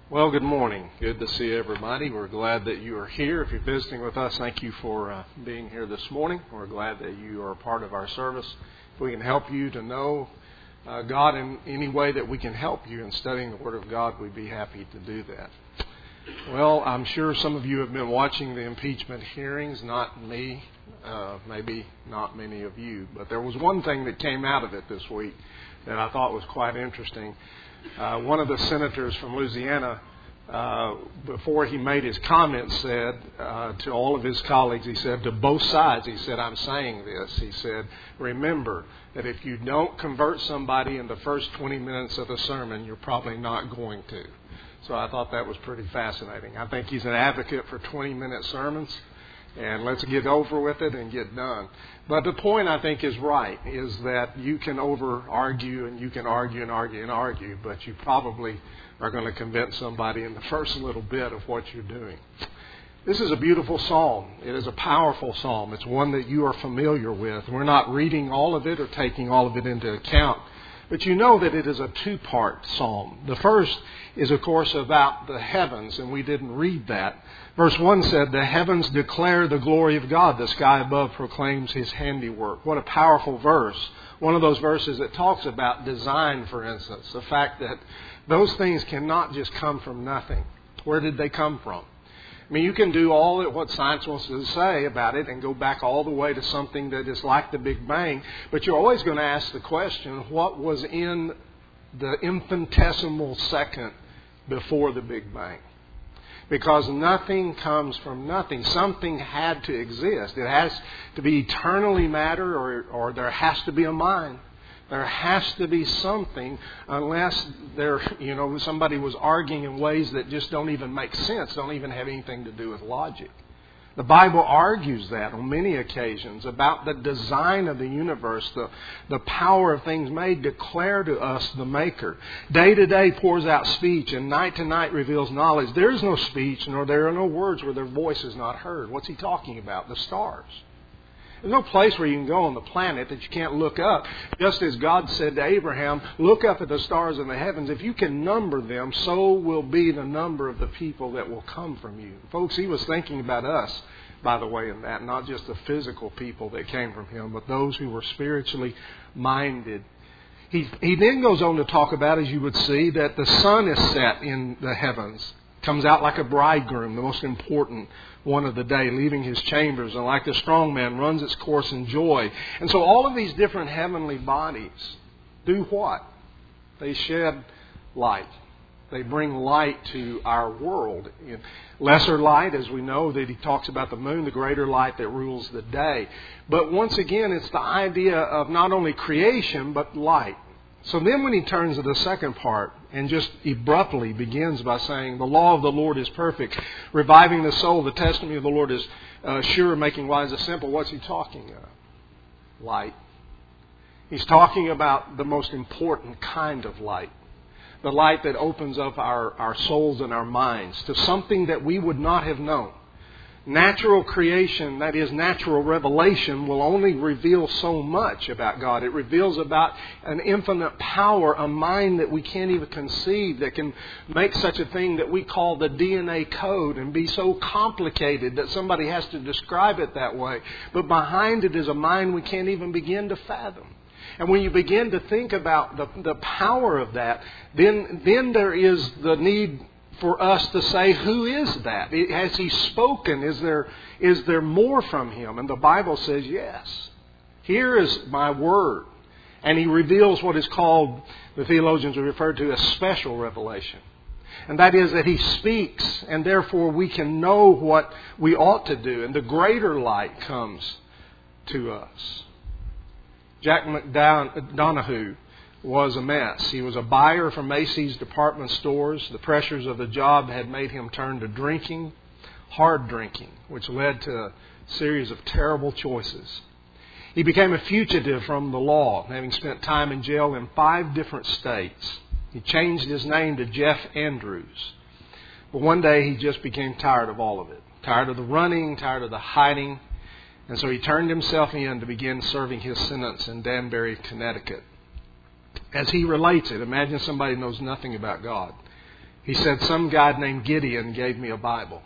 Well, good morning. Good to see everybody. We're glad that you are here. If you're visiting with us, thank you for being here this morning. We're glad that you are a part of our service. If we can help you to know God in any way that we can help you in studying the Word of God, we'd be happy to do that. Well, I'm sure some of you have been watching the impeachment hearings, not me, maybe not many of you. But there was one thing that came out of it this week that I thought was quite interesting. One of the senators from Louisiana, before he made his comments, said to all of his colleagues, he said, to both sides, he said, I'm saying this. He said, remember that if you don't convert somebody in the first 20 minutes of the sermon, you're probably not going to. So I thought that was pretty fascinating. I think he's an advocate for 20-minute sermons. And let's get over with it and get done. But the point, I think, is right, is that you can over-argue and you can argue and argue and argue, but you probably are going to convince somebody in the first little bit of what you're doing. This is a beautiful psalm. It is a powerful psalm. It's one that you are familiar with. We're not reading all of it or taking all of it into account. But you know that it is a two-part psalm. The first is, of course, about the heavens, and we didn't read that. Verse 1 said, the heavens declare the glory of God. The sky above proclaims His handiwork. What a powerful verse. One of those verses that talks about design, for instance. The fact that those things cannot just come from nothing. Where did they come from? I mean, you can do all that what science wants to say about it and go back all the way to something that is like the Big Bang. But you're always going to ask the question, what was in the infinitesimal second before the Big Bang? Because nothing comes from nothing. Something had to exist. It has to be eternally matter, or there has to be a mind. There has to be something, unless somebody was arguing in ways that just don't even make sense, don't even have anything to do with logic. The Bible argues that on many occasions about the design of the universe, the power of things made declare to us the Maker. Day to day pours out speech, and night to night reveals knowledge. There is no speech, nor there are no words where their voice is not heard. What's he talking about? The stars. There's no place where you can go on the planet that you can't look up. Just as God said to Abraham, look up at the stars in the heavens. If you can number them, so will be the number of the people that will come from you. Folks, He was thinking about us, by the way, in that. Not just the physical people that came from Him, but those who were spiritually minded. He then goes on to talk about, as you would see, that the sun is set in the heavens. Comes out like a bridegroom, the most important one of the day, leaving his chambers, and like the strong man runs its course in joy. And so all of these different heavenly bodies do what? They shed light. They bring light to our world. Lesser light, as we know that he talks about the moon, the greater light that rules the day. But once again, it's the idea of not only creation, but light. So then when he turns to the second part and just abruptly begins by saying, the law of the Lord is perfect, reviving the soul, the testimony of the Lord is sure, making wise the simple. What's he talking about? Light. He's talking about the most important kind of light. The light that opens up our souls and our minds to something that we would not have known. Natural creation, that is natural revelation, will only reveal so much about God. It reveals about an infinite power, a mind that we can't even conceive, that can make such a thing that we call the DNA code and be so complicated that somebody has to describe it that way. But behind it is a mind we can't even begin to fathom. And when you begin to think about the power of that, then there is the need for us to say, who is that? Has He spoken? Is there more from Him? And the Bible says, yes. Here is my word. And He reveals what is called, the theologians have referred to as special revelation. And that is that He speaks, and therefore we can know what we ought to do. And the greater light comes to us. Jack McDonough was a mess. He was a buyer for Macy's department stores. The pressures of the job had made him turn to drinking, hard drinking, which led to a series of terrible choices. He became a fugitive from the law, having spent time in jail in 5 different states. He changed his name to Jeff Andrews. But one day he just became tired of all of it. Tired of the running, tired of the hiding. And so he turned himself in to begin serving his sentence in Danbury, Connecticut. As he relates it, imagine somebody knows nothing about God. He said, some guy named Gideon gave me a Bible.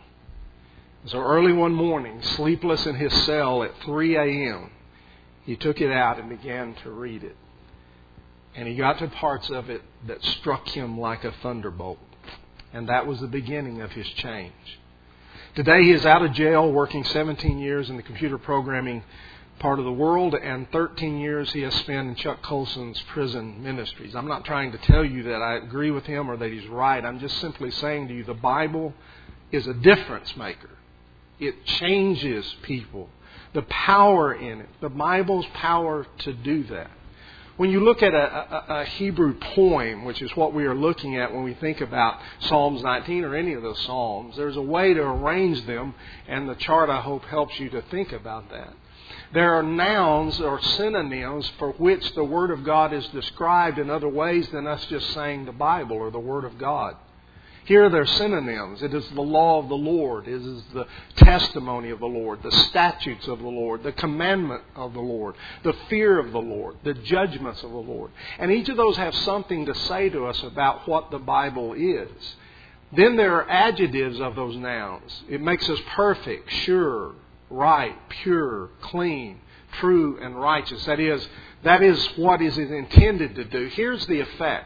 So early one morning, sleepless in his cell at 3 a.m., he took it out and began to read it. And he got to parts of it that struck him like a thunderbolt. And that was the beginning of his change. Today he is out of jail, working 17 years in the computer programming part of the world, and 13 years he has spent in Chuck Colson's prison ministries. I'm not trying to tell you that I agree with him or that he's right. I'm just simply saying to you the Bible is a difference maker. It changes people. The power in it. The Bible's power to do that. When you look at a Hebrew poem, which is what we are looking at when we think about Psalms 19 or any of those Psalms, there's a way to arrange them, and the chart, I hope, helps you to think about that. There are nouns or synonyms for which the Word of God is described in other ways than us just saying the Bible or the Word of God. Here they're synonyms. It is the law of the Lord. It is the testimony of the Lord, the statutes of the Lord, the commandment of the Lord, the fear of the Lord, the judgments of the Lord. And each of those have something to say to us about what the Bible is. Then there are adjectives of those nouns. It makes us perfect, sure, right, pure, clean, true, and righteous. That is what is intended to do. Here's the effect.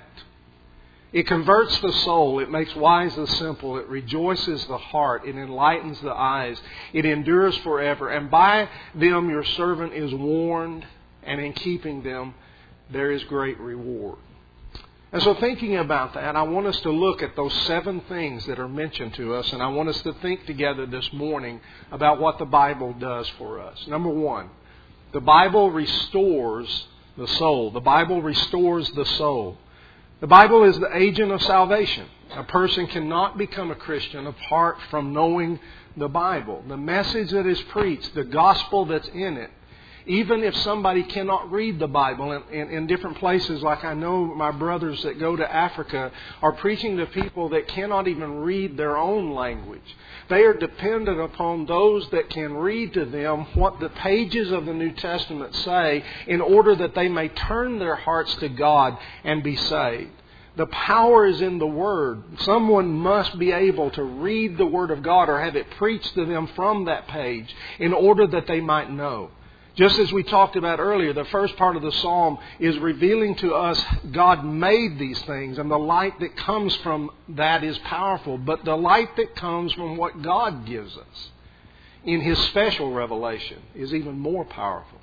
It converts the soul. It makes wise the simple. It rejoices the heart. It enlightens the eyes. It endures forever. And by them your servant is warned, and in keeping them there is great reward. And so thinking about that, I want us to look at those 7 things that are mentioned to us, and I want us to think together this morning about what the Bible does for us. Number 1, the Bible restores the soul. The Bible restores the soul. The Bible is the agent of salvation. A person cannot become a Christian apart from knowing the Bible. The message that is preached, the gospel that's in it. Even if somebody cannot read the Bible in different places, like I know my brothers that go to Africa are preaching to people that cannot even read their own language. They are dependent upon those that can read to them what the pages of the New Testament say in order that they may turn their hearts to God and be saved. The power is in the Word. Someone must be able to read the Word of God or have it preached to them from that page in order that they might know. Just as we talked about earlier, the first part of the psalm is revealing to us God made these things, and the light that comes from that is powerful. But the light that comes from what God gives us in His special revelation is even more powerful.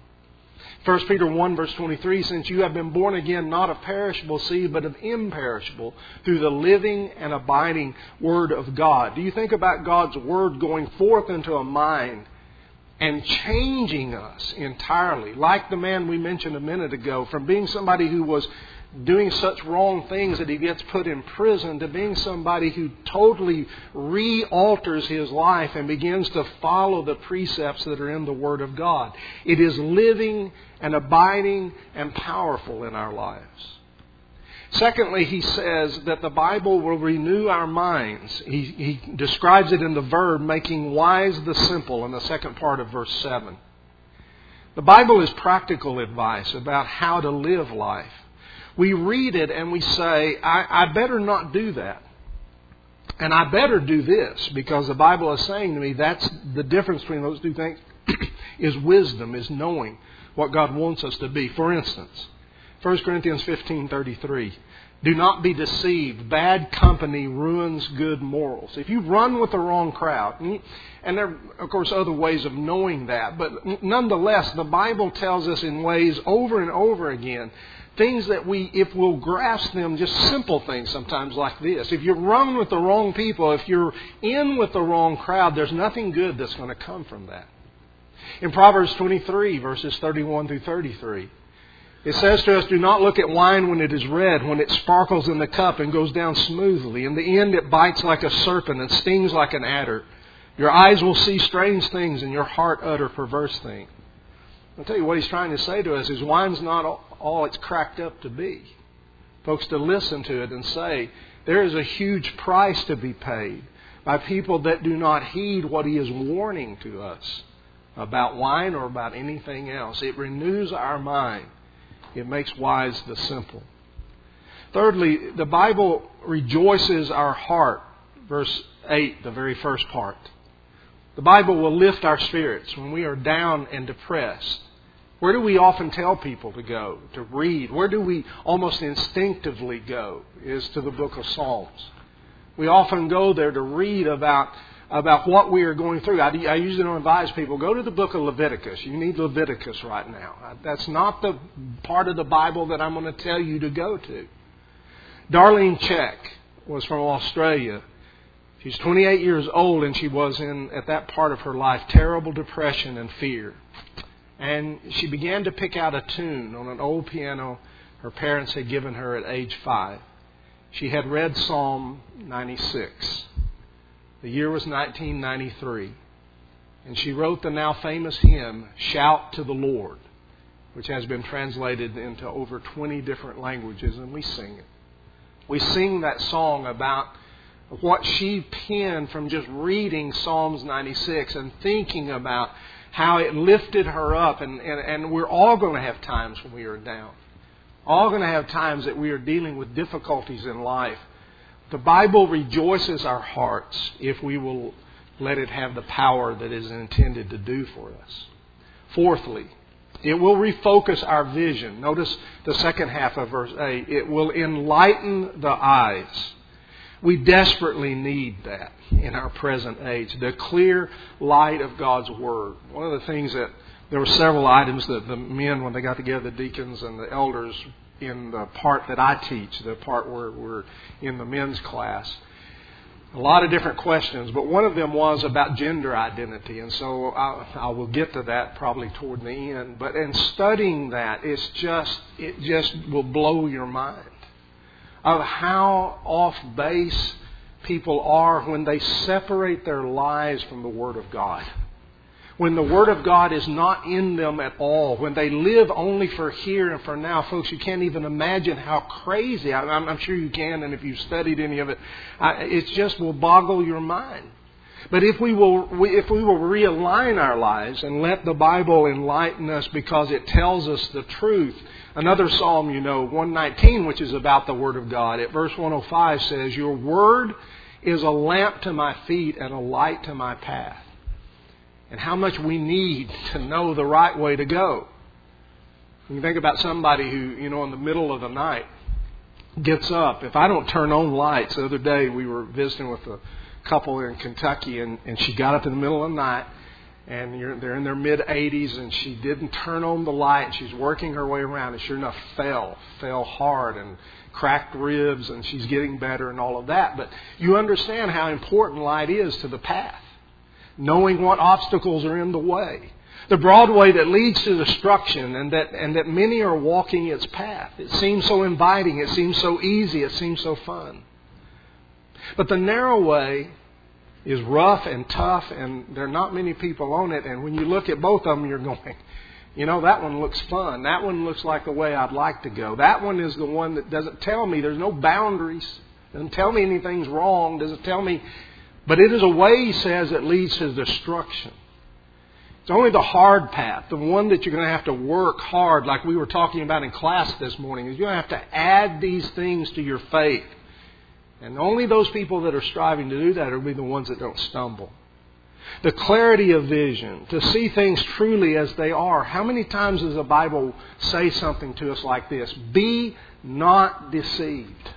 1 Peter 1 verse 23, since you have been born again, not of perishable seed, but of imperishable, through the living and abiding Word of God. Do you think about God's Word going forth into a mind and changing us entirely? Like the man we mentioned a minute ago, from being somebody who was doing such wrong things that he gets put in prison, to being somebody who totally re-alters his life and begins to follow the precepts that are in the Word of God. It is living and abiding and powerful in our lives. Secondly, he says that the Bible will renew our minds. He describes it in the verb, making wise the simple, in the second part of verse 7. The Bible is practical advice about how to live life. We read it and we say, I better not do that. And I better do this, because the Bible is saying to me that's the difference between those two things is wisdom, is knowing what God wants us to be. For instance, 1 Corinthians 15:33. Do not be deceived. Bad company ruins good morals. If you run with the wrong crowd, and there are, of course, other ways of knowing that, but nonetheless, the Bible tells us in ways over and over again, things that if we'll grasp them, just simple things sometimes like this. If you run with the wrong people, if you're in with the wrong crowd, there's nothing good that's going to come from that. In Proverbs 23, verses 31 through 33, it says to us, do not look at wine when it is red, when it sparkles in the cup and goes down smoothly. In the end it bites like a serpent and stings like an adder. Your eyes will see strange things and your heart utter perverse things. I'll tell you what he's trying to say to us is wine's not all it's cracked up to be. Folks, to listen to it and say, there is a huge price to be paid by people that do not heed what he is warning to us about wine or about anything else. It renews our mind. It makes wise the simple. Thirdly, the Bible rejoices our heart. Verse 8, the very first part. The Bible will lift our spirits when we are down and depressed. Where do we often tell people to go, to read? Where do we almost instinctively go? Is to the book of Psalms. We often go there to read about what we are going through. I usually don't advise people, go to the book of Leviticus. You need Leviticus right now. That's not the part of the Bible that I'm going to tell you to go to. Darlene Check was from Australia. She's 28 years old, and she was in, at that part of her life, terrible depression and fear. And she began to pick out a tune on an old piano her parents had given her at age 5. She had read Psalm 96. The year was 1993. And she wrote the now famous hymn, Shout to the Lord, which has been translated into over 20 different languages, and we sing it. We sing that song about what she penned from just reading Psalms 96 and thinking about how it lifted her up. And we're all going to have times when we are down. All going to have times that we are dealing with difficulties in life. The Bible rejoices our hearts if we will let it have the power that it is intended to do for us. Fourthly, it will refocus our vision. Notice the second half of verse 8. It will enlighten the eyes. We desperately need that in our present age. The clear light of God's Word. One of the things that there were several items that the men, when they got together, the deacons and the elders, in the part that I teach, the part where we're in the men's class, a lot of different questions, but one of them was about gender identity, and so I will get to that probably toward the end. But in studying that, it just will blow your mind of how off base people are when they separate their lives from the Word of God. When the Word of God is not in them at all. When they live only for here and for now. Folks, you can't even imagine how crazy. I'm sure you can, and if you've studied any of it, it just will boggle your mind. But if we will realign our lives and let the Bible enlighten us because it tells us the truth. Another psalm, 119, which is about the Word of God. At verse 105 says, Your Word is a lamp to my feet and a light to my path. And how much we need to know the right way to go. You think about somebody who, in the middle of the night gets up. If I don't turn on lights, the other day we were visiting with a couple in Kentucky, and she got up in the middle of the night, and they're in their mid-80s, and she didn't turn on the light, and she's working her way around, and sure enough fell hard and cracked ribs, and she's getting better and all of that. But you understand how important light is to the path. Knowing what obstacles are in the way. The broad way that leads to destruction, and that many are walking its path. It seems so inviting, it seems so easy, it seems so fun. But the narrow way is rough and tough, and there are not many people on it. And when you look at both of them, you're going, that one looks fun. That one looks like the way I'd like to go. That one is the one that doesn't tell me there's no boundaries. Doesn't tell me anything's wrong. Doesn't tell me. But it is a way, he says, that leads to destruction. It's only the hard path, the one that you're going to have to work hard, like we were talking about in class this morning, is you're going to have to add these things to your faith. And only those people that are striving to do that will be the ones that don't stumble. The clarity of vision, to see things truly as they are. How many times does the Bible say something to us like this? Be not deceived.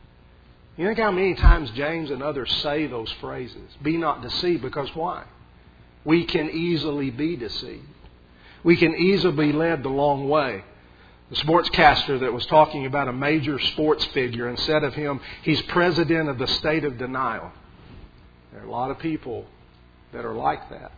You think how many times James and others say those phrases? Be not deceived, because why? We can easily be deceived. We can easily be led the wrong way. The sportscaster that was talking about a major sports figure and said of him, he's president of the state of denial. There are a lot of people that are like that.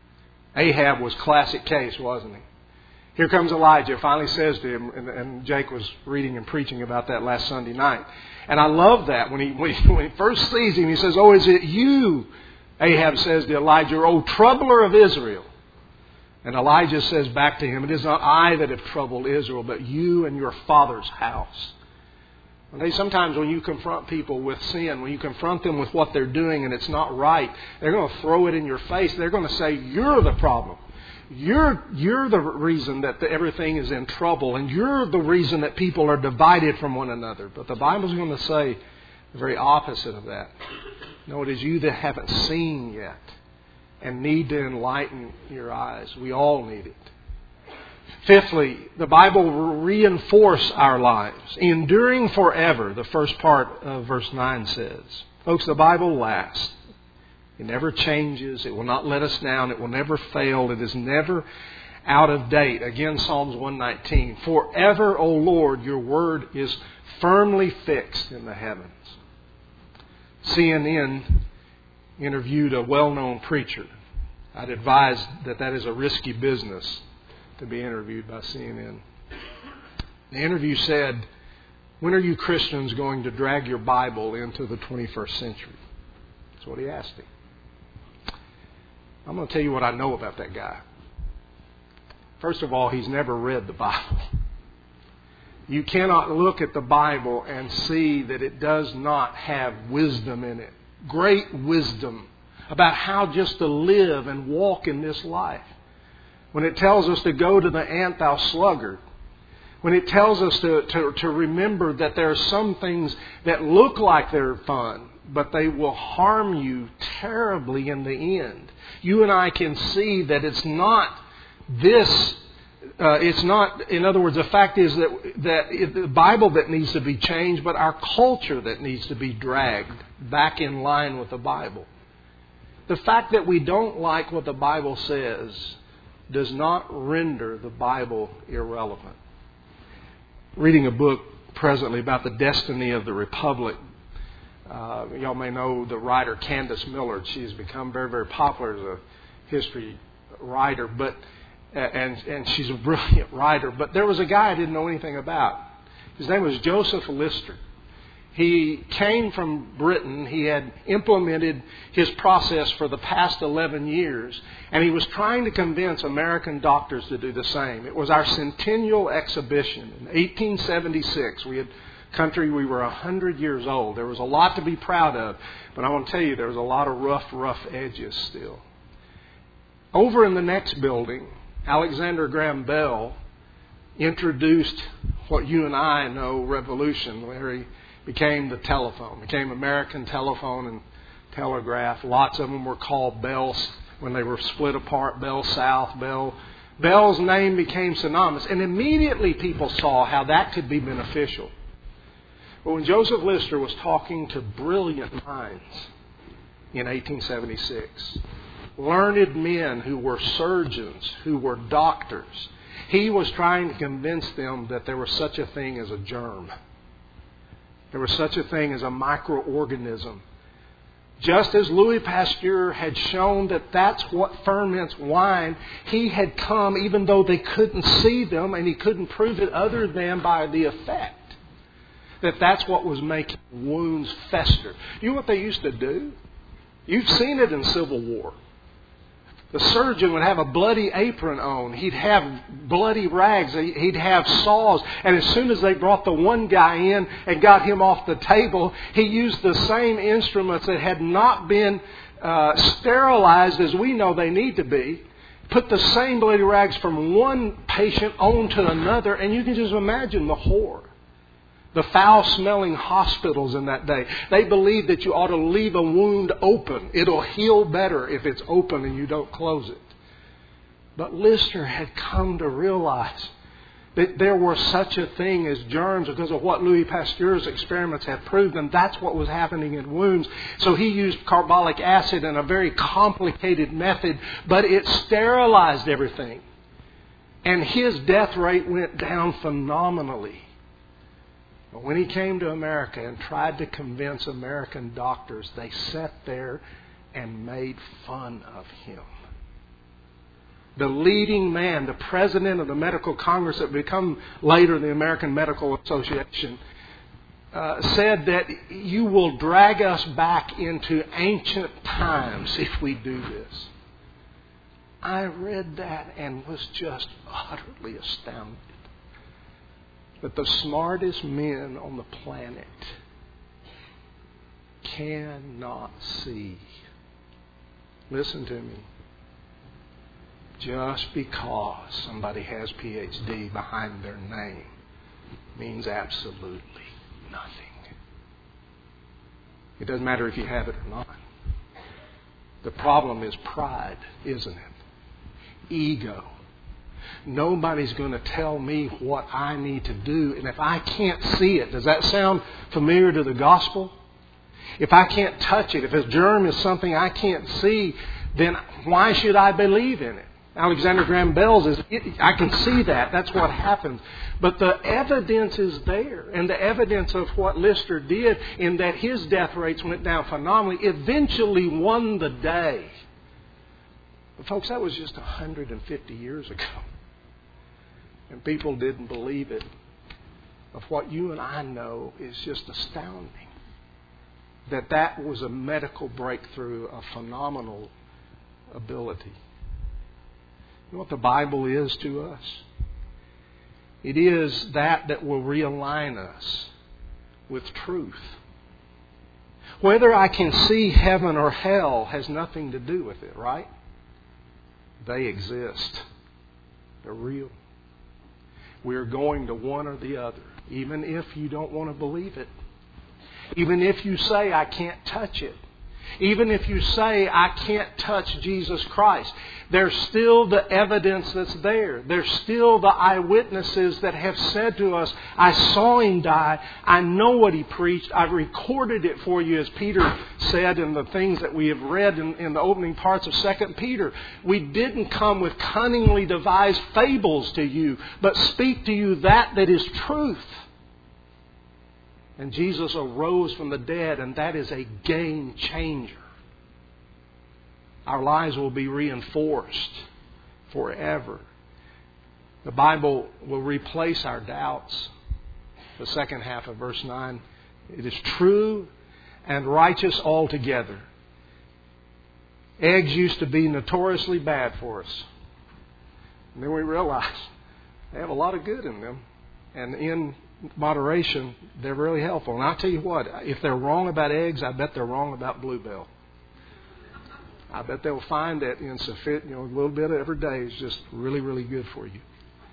Ahab was classic case, wasn't he? Here comes Elijah, finally says to him, and Jake was reading and preaching about that last Sunday night. And I love that. When he first sees him, he says, Oh, is it you? Ahab says to Elijah, O troubler of Israel. And Elijah says back to him, It is not I that have troubled Israel, but you and your father's house. Sometimes when you confront people with sin, when you confront them with what they're doing and it's not right, they're going to throw it in your face. They're going to say, You're the problem. you're the reason that everything is in trouble, and you're the reason that people are divided from one another. But the Bible's going to say the very opposite of that. No, it is you that haven't seen yet and need to enlighten your eyes. We all need it. Fifthly, the Bible will reinforce our lives. Enduring forever, the first part of verse 9 says. Folks, the Bible lasts. It never changes. It will not let us down. It will never fail. It is never out of date. Again, Psalms 119. Forever, O Lord, your word is firmly fixed in the heavens. CNN interviewed a well-known preacher. I'd advise that is a risky business to be interviewed by CNN. The interview said, when are you Christians going to drag your Bible into the 21st century? That's what he asked him. I'm going to tell you what I know about that guy. First of all, he's never read the Bible. You cannot look at the Bible and see that it does not have wisdom in it. Great wisdom about how just to live and walk in this life. When it tells us to go to the ant, thou sluggard. When it tells us to remember that there are some things that look like they're fun, but they will harm you terribly in the end. You and I can see that it's not this. It's not, in other words, the fact is that it's the Bible that needs to be changed, but our culture that needs to be dragged back in line with the Bible. The fact that we don't like what the Bible says does not render the Bible irrelevant. Reading a book presently about the destiny of the Republic. Y'all may know the writer Candace Millard. She's become very, very popular as a history writer, and she's a brilliant writer. But there was a guy I didn't know anything about. His name was Joseph Lister. He came from Britain. He had implemented his process for the past 11 years, and he was trying to convince American doctors to do the same. It was our centennial exhibition in 1876. We were 100 years old. There was a lot to be proud of, but I want to tell you there was a lot of rough edges still. Over in the next building, Alexander Graham Bell introduced what you and I know, revolution, where he became the telephone, became American Telephone and Telegraph. Lots of them were called Bells when they were split apart, Bell South, Bell. Bell's name became synonymous, and immediately people saw how that could be beneficial. But when Joseph Lister was talking to brilliant minds in 1876, learned men who were surgeons, who were doctors, he was trying to convince them that there was such a thing as a germ. There was such a thing as a microorganism. Just as Louis Pasteur had shown that that's what ferments wine, he had come, even though they couldn't see them and he couldn't prove it other than by the effect, that's what was making wounds fester. You know what they used to do? You've seen it in Civil War. The surgeon would have a bloody apron on. He'd have bloody rags. He'd have saws. And as soon as they brought the one guy in and got him off the table, he used the same instruments that had not been sterilized as we know they need to be. Put the same bloody rags from one patient on to another. And you can just imagine the horror. The foul-smelling hospitals in that day. They believed that you ought to leave a wound open. It'll heal better if it's open and you don't close it. But Lister had come to realize that there was such a thing as germs because of what Louis Pasteur's experiments had proved, and that's what was happening in wounds. So he used carbolic acid in a very complicated method, but it sterilized everything. And his death rate went down phenomenally. But when he came to America and tried to convince American doctors, they sat there and made fun of him. The leading man, the president of the Medical Congress that would become later the American Medical Association, said that you will drag us back into ancient times if we do this. I read that and was just utterly astounded. That the smartest men on the planet cannot see. Listen to me. just because somebody has PhD behind their name means absolutely nothing. It doesn't matter if you have it or not. The problem is pride, isn't it? Ego. Nobody's going to tell me what I need to do. And if I can't see it, does that sound familiar to the gospel? If I can't touch it, if a germ is something I can't see, then why should I believe in it? Alexander Graham Bell says, I can see that. That's what happens. But the evidence is there. And the evidence of what Lister did in that his death rates went down phenomenally eventually won the day. But folks, that was just 150 years ago. And people didn't believe it. Of what you and I know is just astounding. That was a medical breakthrough, a phenomenal ability. You know what the Bible is to us? It is that will realign us with truth. Whether I can see heaven or hell has nothing to do with it, right? They exist. They're real. We're going to one or the other, even if you don't want to believe it. Even if you say, I can't touch it. Even if you say, I can't touch Jesus Christ. There's still the evidence that's there. There's still the eyewitnesses that have said to us, I saw Him die. I know what He preached. I've recorded it for you, as Peter said in the things that we have read in the opening parts of 2 Peter. We didn't come with cunningly devised fables to you, but speak to you that is truth. And Jesus arose from the dead, and that is a game changer. Our lives will be reinforced forever. The Bible will replace our doubts. The second half of verse 9. It is true and righteous altogether. Eggs used to be notoriously bad for us. And then we realized they have a lot of good in them. And in moderation, they're really helpful. And I'll tell you what, if they're wrong about eggs, I bet they're wrong about Bluebell. I bet they'll find that insufficient, a little bit every day is just really, really good for you.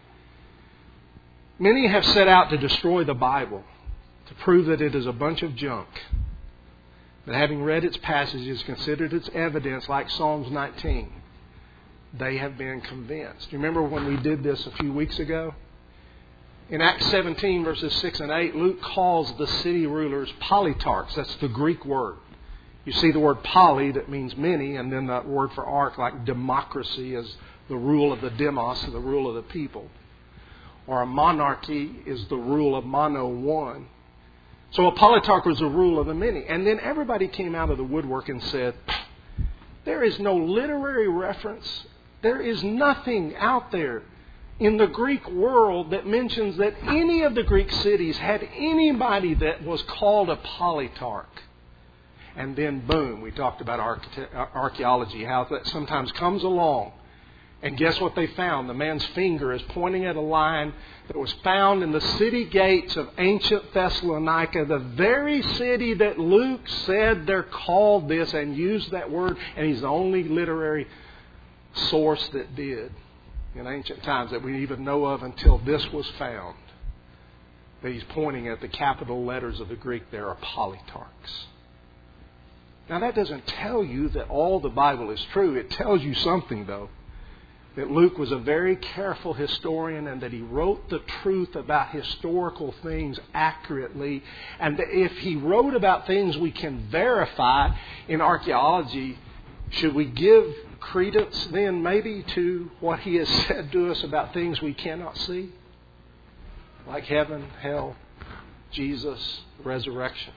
Many have set out to destroy the Bible, to prove that it is a bunch of junk. But having read its passages, considered its evidence, like Psalms 19, they have been convinced. You remember when we did this a few weeks ago? In Acts 17, verses 6 and 8, Luke calls the city rulers politarchs. That's the Greek word. You see the word poly, that means many, and then that word for arch, like democracy, is the rule of the demos, the rule of the people. Or a monarchy is the rule of mono, one. So a politarch was the rule of the many. And then everybody came out of the woodwork and said, there is no literary reference. There is nothing out there in the Greek world that mentions that any of the Greek cities had anybody that was called a politarch. And then, boom, we talked about archaeology, how that sometimes comes along. And guess what they found? The man's finger is pointing at a line that was found in the city gates of ancient Thessalonica, the very city that Luke said they're called this and used that word, and he's the only literary source that did in ancient times that we even know of until this was found. That he's pointing at the capital letters of the Greek there are politarchs. Now that doesn't tell you that all the Bible is true. It tells you something though. That Luke was a very careful historian and that he wrote the truth about historical things accurately. And that if he wrote about things we can verify in archaeology, should we give credence then maybe to what he has said to us about things we cannot see? Like heaven, hell, Jesus, resurrection.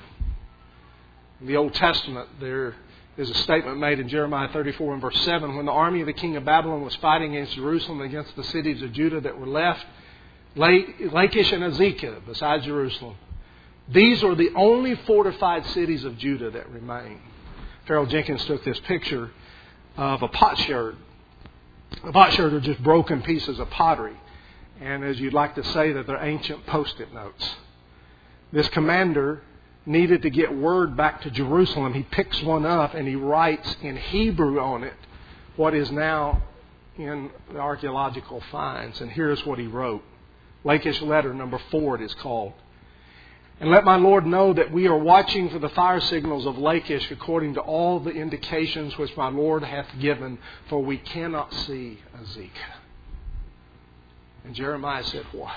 In the Old Testament, there is a statement made in Jeremiah 34 and verse 7. When the army of the king of Babylon was fighting against Jerusalem and against the cities of Judah that were left, Lachish and Azekah, besides Jerusalem, these are the only fortified cities of Judah that remain. Farrell Jenkins took this picture of a potsherd. A potsherd are just broken pieces of pottery. And as you'd like to say, that they're ancient Post-it notes. This commander needed to get word back to Jerusalem. He picks one up and he writes in Hebrew on it what is now in the archaeological finds, and here's what he wrote. Lachish letter number 4 it is called. And let my Lord know that we are watching for the fire signals of Lachish according to all the indications which my Lord hath given, for we cannot see Azekah. And Jeremiah said, what?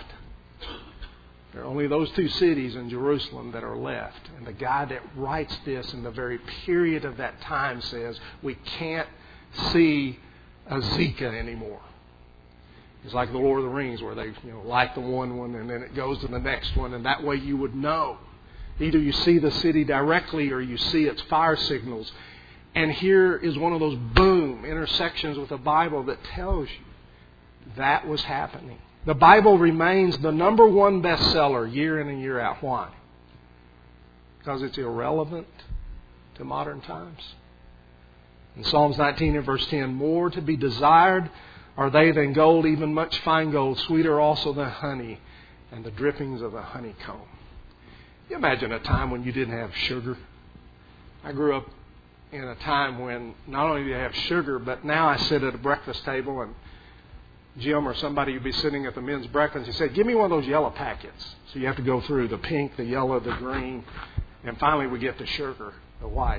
There are only those 2 cities in Jerusalem that are left. And the guy that writes this in the very period of that time says, we can't see Azekah anymore. It's like the Lord of the Rings where they light the one and then it goes to the next one. And that way you would know. Either you see the city directly or you see its fire signals. And here is one of those boom intersections with the Bible that tells you that was happening. The Bible remains the number 1 bestseller year in and year out. Why? Because it's irrelevant to modern times. In Psalms 19 and verse 10, more to be desired are they than gold, even much fine gold, sweeter also than honey and the drippings of the honeycomb. You imagine a time when you didn't have sugar? I grew up in a time when not only did you have sugar, but now I sit at a breakfast table and Jim or somebody would be sitting at the men's breakfast. He said, give me one of those yellow packets. So you have to go through the pink, the yellow, the green, and finally we get the sugar, the white.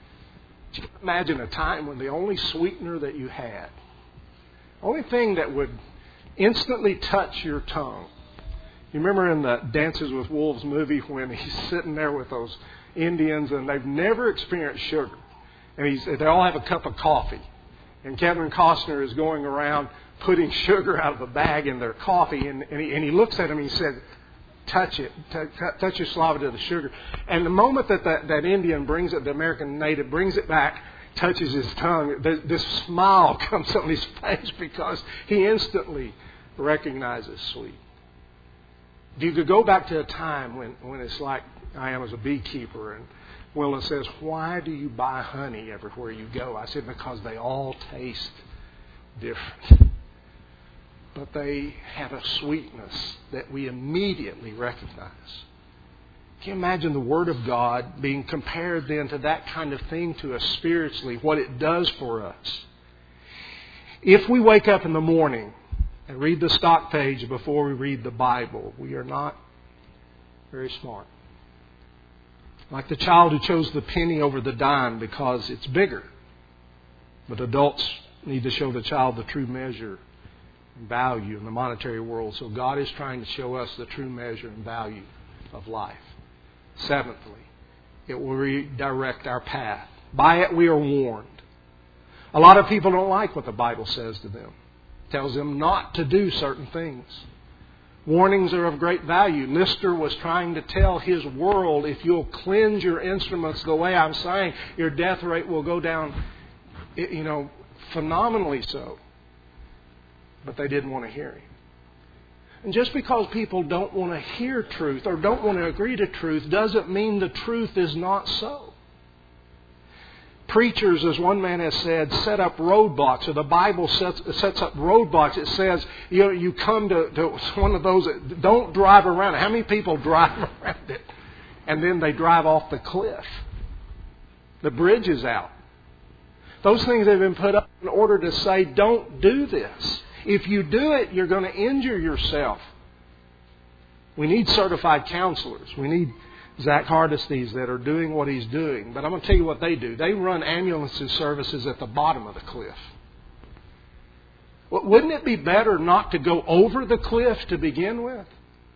Imagine a time when the only sweetener that you had, only thing that would instantly touch your tongue. You remember in the Dances with Wolves movie when he's sitting there with those Indians and they've never experienced sugar. And they all have a cup of coffee. And Kevin Costner is going around putting sugar out of a bag in their coffee. And he looks at him and he said, touch it. Touch your saliva to the sugar. And the moment that Indian brings it, the American native brings it back, touches his tongue, this smile comes on his face because he instantly recognizes sweet. If you could go back to a time when it's like I am as a beekeeper and Willa says, why do you buy honey everywhere you go? I said, because they all taste different. But they have a sweetness that we immediately recognize. Can you imagine the Word of God being compared then to that kind of thing to us spiritually, what it does for us? If we wake up in the morning and read the stock page before we read the Bible, we are not very smart. Like the child who chose the penny over the dime because it's bigger. But adults need to show the child the true measure and value in the monetary world. So God is trying to show us the true measure and value of life. Seventhly, it will redirect our path. By it we are warned. A lot of people don't like what the Bible says to them. It tells them not to do certain things. Warnings are of great value. Lister was trying to tell his world, if you'll cleanse your instruments the way I'm saying, your death rate will go down, phenomenally so. But they didn't want to hear him. And just because people don't want to hear truth or don't want to agree to truth doesn't mean the truth is not so. Preachers, as one man has said, set up roadblocks. Or the Bible sets up roadblocks. It says, you come to one of those, don't drive around it. How many people drive around it? And then they drive off the cliff. The bridge is out. Those things have been put up in order to say, don't do this. If you do it, you're going to injure yourself. We need certified counselors. We need Zach Hardesties that are doing what he's doing. But I'm going to tell you what they do. They run ambulance services at the bottom of the cliff. Well, wouldn't it be better not to go over the cliff to begin with?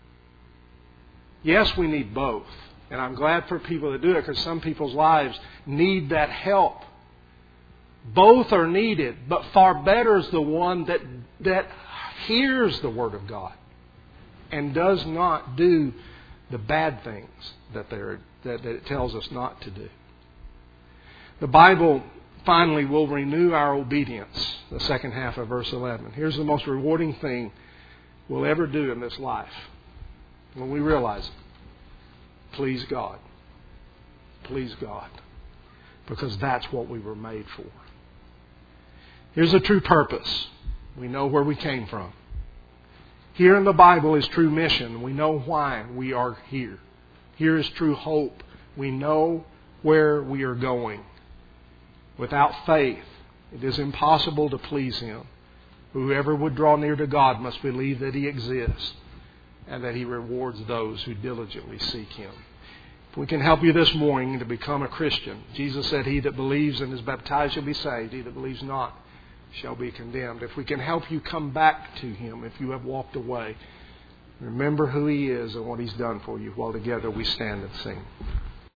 Yes, we need both. And I'm glad for people to do it because some people's lives need that help. Both are needed, but far better is the one that hears the Word of God and does not do the bad things that it tells us not to do. The Bible finally will renew our obedience, the second half of verse 11. Here's the most rewarding thing we'll ever do in this life when we realize it. Please God. Please God. Because that's what we were made for. Here's a true purpose. We know where we came from. Here in the Bible is true mission. We know why we are here. Here is true hope. We know where we are going. Without faith, it is impossible to please Him. Whoever would draw near to God must believe that He exists and that He rewards those who diligently seek Him. If we can help you this morning to become a Christian, Jesus said, "He that believes and is baptized shall be saved. He that believes not shall be condemned." If we can help you come back to Him if you have walked away, remember who He is and what He's done for you. While together we stand and sing.